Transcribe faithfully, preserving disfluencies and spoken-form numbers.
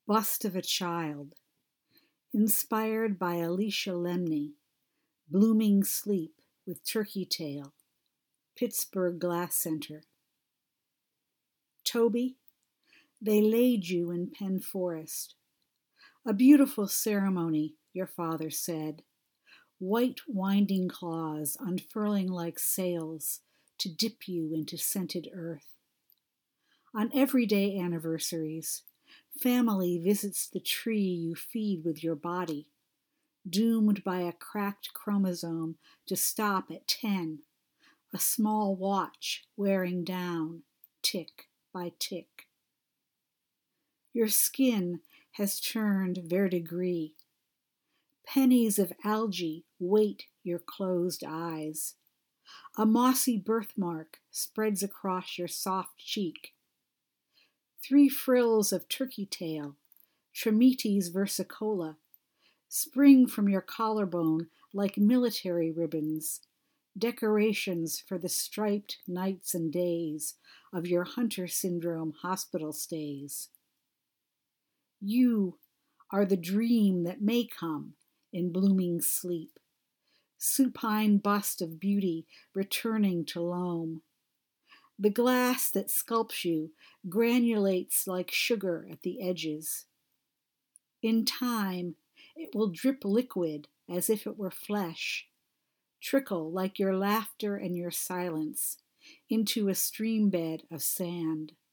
Bust of a Child, inspired by Alicia Lemney, Blooming Sleep with Turkey Tail, Pittsburgh Glass Center. Toby, they laid you in Penn Forest. A beautiful ceremony, your father said, white winding claws unfurling like sails to dip you into scented earth. On everyday anniversaries, family visits the tree you feed with your body, doomed by a cracked chromosome to stop at ten, a small watch wearing down, tick by tick. Your skin has turned verdigris. Pennies of algae weight your closed eyes. A mossy birthmark spreads across your soft cheek. Three frills of turkey tail, Tremites versicola, spring from your collarbone like military ribbons, decorations for the striped nights and days of your Hunter syndrome hospital stays. You are the dream that may come in blooming sleep, supine bust of beauty returning to loam. The glass that sculpts you granulates like sugar at the edges. In time, it will drip liquid as if it were flesh, trickle like your laughter and your silence into a streambed of sand.